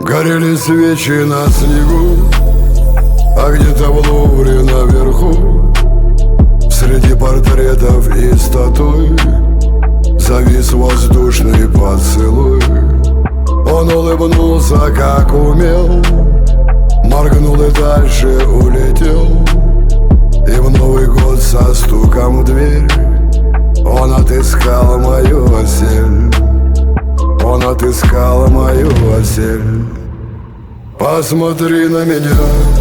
Горели свечи на снегу, а где-то в Лувре наверху, среди портретов и статуй, завис воздушный поцелуй. Он улыбнулся, как умел, моргнул и дальше улетел. И в Новый год со стуком в дверь он отыскал мою осель. Он отыскал мою осель. Посмотри на меня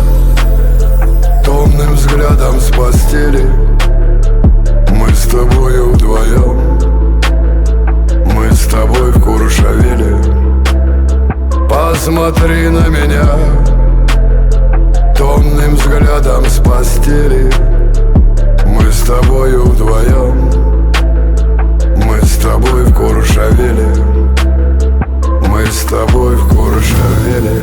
томным взглядом с постели. Мы с тобою вдвоем, мы с тобой в Куршавеле. Посмотри на меня томным взглядом с постели. Мы с тобою вдвоем, мы с тобой в Куршавеле. Мы с тобой в Куршавеле.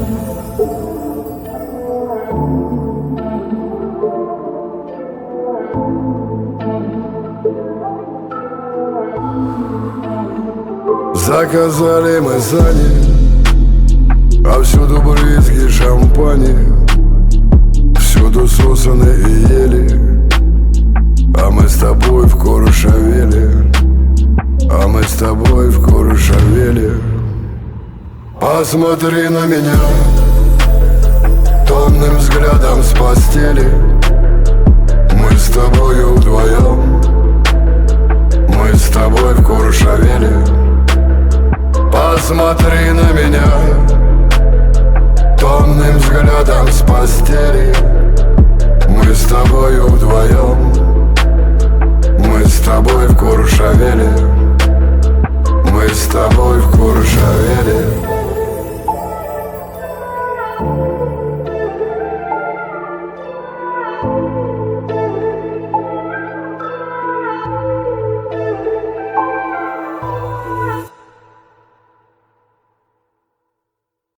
Заказали мы сани, а всюду брызги шампани, всюду сосны и ели. А мы с тобой в Куршавеле, а мы с тобой в Куршавеле. Посмотри на меня томным взглядом с постели. Мы с тобою вдвоем, мы с тобой в Куршавеле. Посмотри на меня